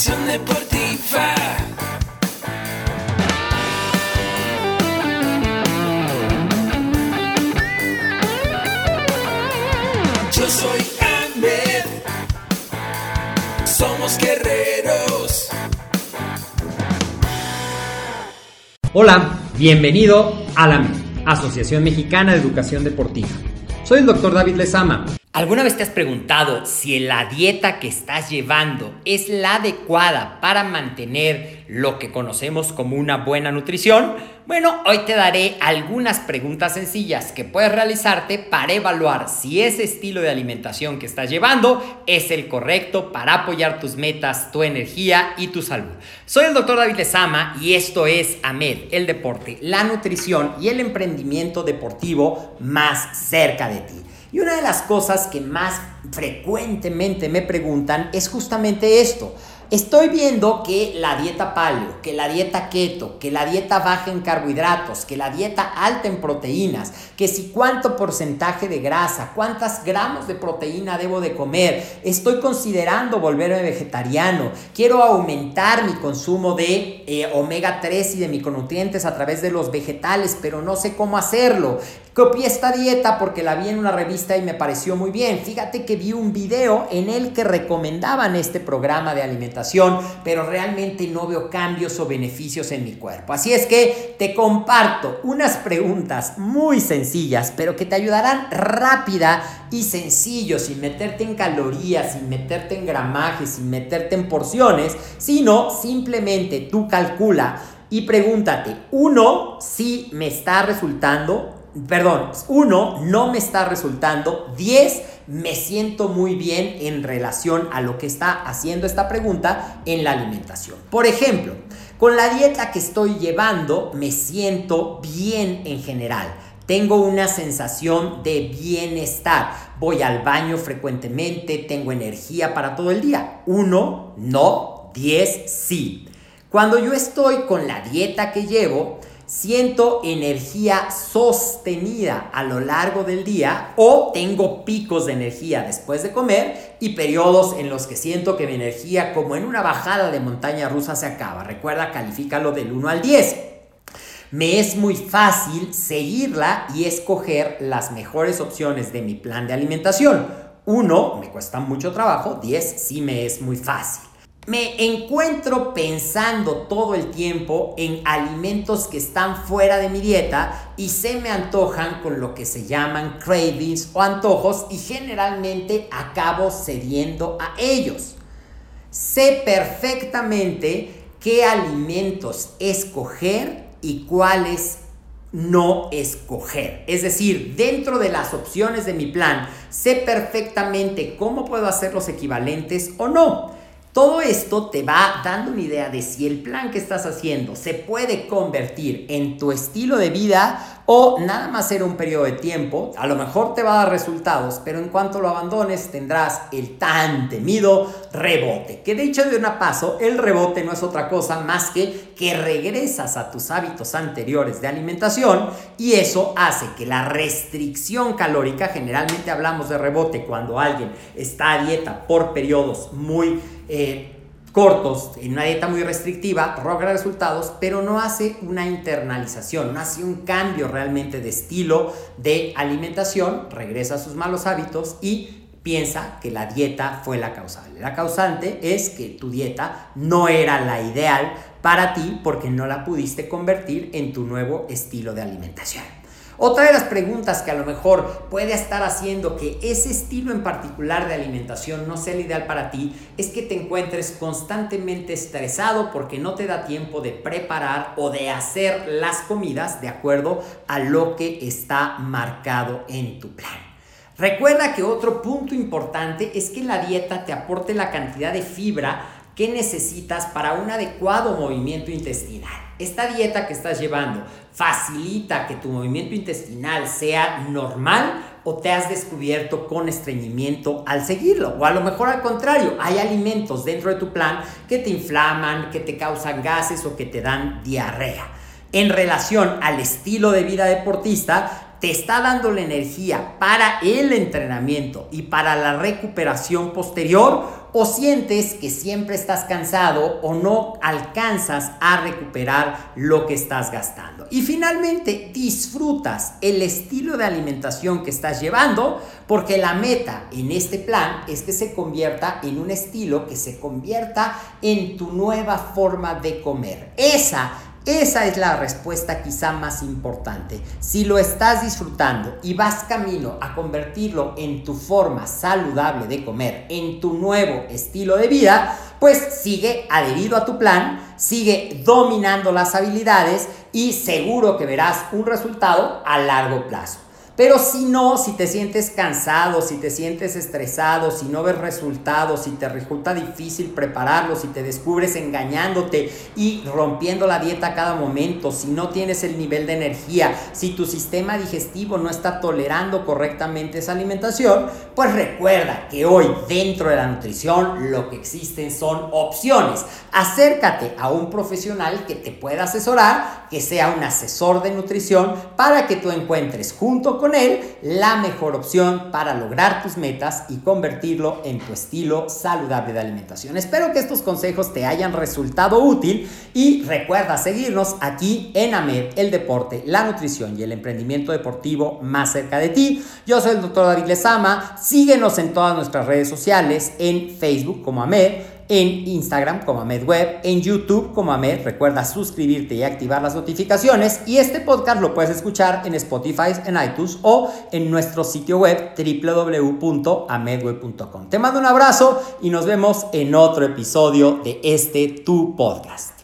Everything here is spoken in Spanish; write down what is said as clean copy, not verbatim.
Educación deportiva. Yo soy Ahmed. Somos guerreros. Hola, bienvenido a la Asociación Mexicana de Educación Deportiva. Soy el Dr. David Lezama. ¿Alguna vez te has preguntado si la dieta que estás llevando es la adecuada para mantener lo que conocemos como una buena nutrición? Bueno, hoy te daré algunas preguntas sencillas que puedes realizarte para evaluar si ese estilo de alimentación que estás llevando es el correcto para apoyar tus metas, tu energía y tu salud. Soy el Dr. David Lezama y esto es AMED, el deporte, la nutrición y el emprendimiento deportivo más cerca de ti. Y una de las cosas que más frecuentemente me preguntan es justamente esto. Estoy viendo que la dieta paleo, que la dieta keto, que la dieta baja en carbohidratos, que la dieta alta en proteínas, que si cuánto porcentaje de grasa, cuántos gramos de proteína debo de comer, estoy considerando volverme vegetariano, quiero aumentar mi consumo de omega 3 y de micronutrientes a través de los vegetales, pero no sé cómo hacerlo. Copié esta dieta porque la vi en una revista y me pareció muy bien. Fíjate que vi un video en el que recomendaban este programa de alimentación, pero realmente no veo cambios o beneficios en mi cuerpo. Así es que te comparto unas preguntas muy sencillas, pero que te ayudarán rápida y sencillo, sin meterte en calorías, sin meterte en gramajes, sin meterte en porciones, sino simplemente tú calcula y pregúntate, uno, si me está resultando... Uno, no me está resultando. 10, me siento muy bien en relación a lo que está haciendo esta pregunta en la alimentación. Por ejemplo, con la dieta que estoy llevando, me siento bien en general. Tengo una sensación de bienestar. Voy al baño frecuentemente, tengo energía para todo el día. 1, no. 10, sí. Cuando yo estoy con la dieta que llevo, siento energía sostenida a lo largo del día o tengo picos de energía después de comer y periodos en los que siento que mi energía, como en una bajada de montaña rusa, se acaba. Recuerda, califícalo del 1 al 10. Me es muy fácil seguirla y escoger las mejores opciones de mi plan de alimentación. 1, me cuesta mucho trabajo. 10, sí me es muy fácil. Me encuentro pensando todo el tiempo en alimentos que están fuera de mi dieta y se me antojan con lo que se llaman cravings o antojos y generalmente acabo cediendo a ellos. Sé perfectamente qué alimentos escoger y cuáles no escoger. Es decir, dentro de las opciones de mi plan, sé perfectamente cómo puedo hacer los equivalentes o no. Todo esto te va dando una idea de si el plan que estás haciendo se puede convertir en tu estilo de vida o nada más ser un periodo de tiempo. A lo mejor te va a dar resultados, pero en cuanto lo abandones tendrás el tan temido rebote. Que de hecho de una paso, el rebote no es otra cosa más que regresas a tus hábitos anteriores de alimentación y eso hace que la restricción calórica, generalmente hablamos de rebote cuando alguien está a dieta por periodos muy cortos, en una dieta muy restrictiva, logra resultados, pero no hace una internalización, no hace un cambio realmente de estilo de alimentación, regresa a sus malos hábitos y piensa que la dieta fue la causal. La causante es que tu dieta no era la ideal para ti porque no la pudiste convertir en tu nuevo estilo de alimentación. Otra de las preguntas que a lo mejor puede estar haciendo que ese estilo en particular de alimentación no sea el ideal para ti es que te encuentres constantemente estresado porque no te da tiempo de preparar o de hacer las comidas de acuerdo a lo que está marcado en tu plan. Recuerda que otro punto importante es que la dieta te aporte la cantidad de fibra que necesitas para un adecuado movimiento intestinal. Esta dieta que estás llevando facilita que tu movimiento intestinal sea normal o te has descubierto con estreñimiento al seguirlo, o a lo mejor al contrario, hay alimentos dentro de tu plan que te inflaman, que te causan gases o que te dan diarrea. En relación al estilo de vida deportista, te está dando la energía para el entrenamiento y para la recuperación posterior, o sientes que siempre estás cansado o no alcanzas a recuperar lo que estás gastando. Y finalmente, disfrutas el estilo de alimentación que estás llevando, porque la meta en este plan es que se convierta en un estilo, que se convierta en tu nueva forma de comer. Esa es la respuesta quizá más importante. Si lo estás disfrutando y vas camino a convertirlo en tu forma saludable de comer, en tu nuevo estilo de vida, pues sigue adherido a tu plan, sigue dominando las habilidades y seguro que verás un resultado a largo plazo. Pero si no, si te sientes cansado, si te sientes estresado, si no ves resultados, si te resulta difícil prepararlo, si te descubres engañándote y rompiendo la dieta a cada momento, si no tienes el nivel de energía, si tu sistema digestivo no está tolerando correctamente esa alimentación, pues recuerda que hoy dentro de la nutrición lo que existen son opciones. Acércate a un profesional que te pueda asesorar, que sea un asesor de nutrición, para que tú encuentres junto con él la mejor opción para lograr tus metas y convertirlo en tu estilo saludable de alimentación. Espero que estos consejos te hayan resultado útil y recuerda seguirnos aquí en AMED, el deporte, la nutrición y el emprendimiento deportivo más cerca de ti. Yo soy el Dr. David Lezama. Síguenos en todas nuestras redes sociales, en Facebook como AMED, en Instagram como AMED Web, en YouTube como AMED. Recuerda suscribirte y activar las notificaciones, y este podcast lo puedes escuchar en Spotify, en iTunes o en nuestro sitio web www.amedweb.com. Te mando un abrazo y nos vemos en otro episodio de tu podcast.